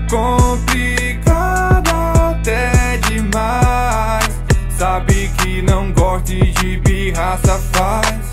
Complicado até demais. Sabe que não gosta de pirraça faz.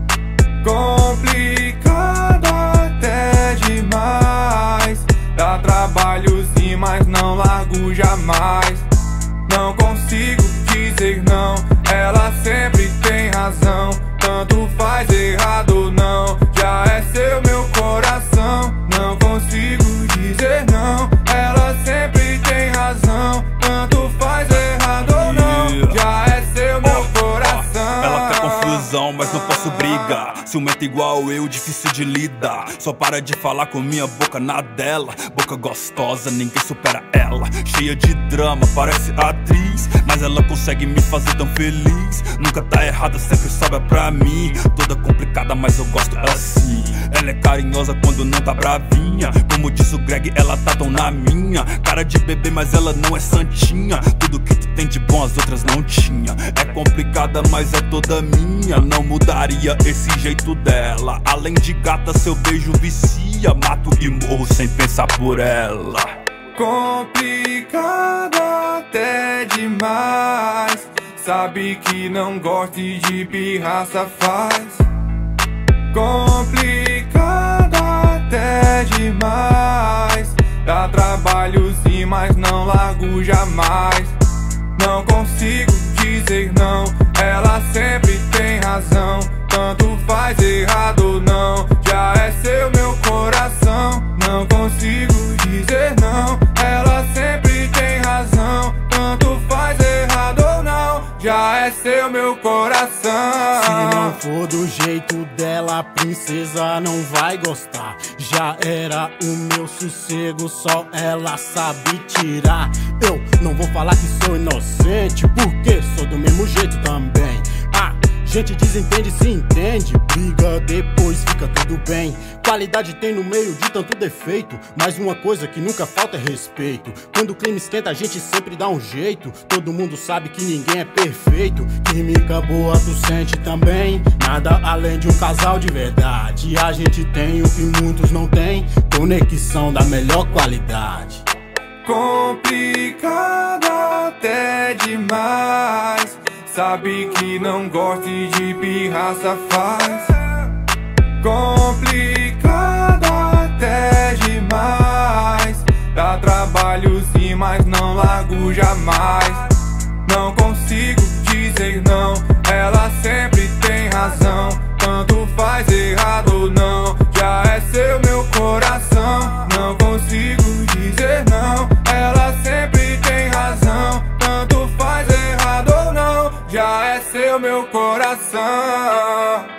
Complicado até demais. Dá trabalho sim, mas não largo jamais. Não consigo dizer não, ela sempre tem razão. Tanto faz errado ou não, já é seu meu coração. Não consigo dizer não, ela sempre tem razão. Tanto faz errado ou não, já é seu meu coração. Ela quer confusão, mas não posso brigar. Ciumenta igual eu, difícil de lidar. Só para de falar com minha boca na dela. Boca gostosa, ninguém supera ela. Cheia de drama, parece atriz, mas ela consegue me fazer tão feliz. Nunca tá errada, sempre sobra pra mim. Toda complicada, mas eu gosto assim. Ela é carinhosa quando não tá bravinha. Como diz o Greg, ela tá tão na minha. Cara de bebê, mas ela não é santinha. Tudo que tu tem de bom as outras não tinha. É complicada, mas é toda minha. Não mudaria esse jeito dela. Além de gata, seu beijo vicia. Mato e morro sem pensar por ela. Complicado até demais. Sabe que não gosta de pirraça faz. Complicado até demais. Dá trabalho sim, mas não largo jamais. Não consigo dizer não, ela sempre tem razão. Tanto faz errado ou não, já é seu meu coração. Não consigo dizer não, ela sempre tem razão. Tanto faz errado ou não, já é seu meu coração. Se não for do jeito dela, a princesa não vai gostar. Já era o meu sossego, só ela sabe tirar. Eu não vou falar que sou inocente, porque sou do mesmo jeito também. Gente desentende, se entende. Briga, depois fica tudo bem. Qualidade tem no meio de tanto defeito, mas uma coisa que nunca falta é respeito. Quando o clima esquenta a gente sempre dá um jeito. Todo mundo sabe que ninguém é perfeito. Química boa tu sente também. Nada além de um casal de verdade. A gente tem o que muitos não têm, conexão da melhor qualidade. Complicado até demais. Sabe que não gosta de pirraça faz. Complicado até demais. Dá trabalho sim, mas não largo jamais. Não consigo dizer não, ela sempre tem razão. Tanto faz errado ou não, já é seu meu coração. Não consigo dizer não, ela sempre tem razão. Tanto faz errado ou não, já é seu meu coração.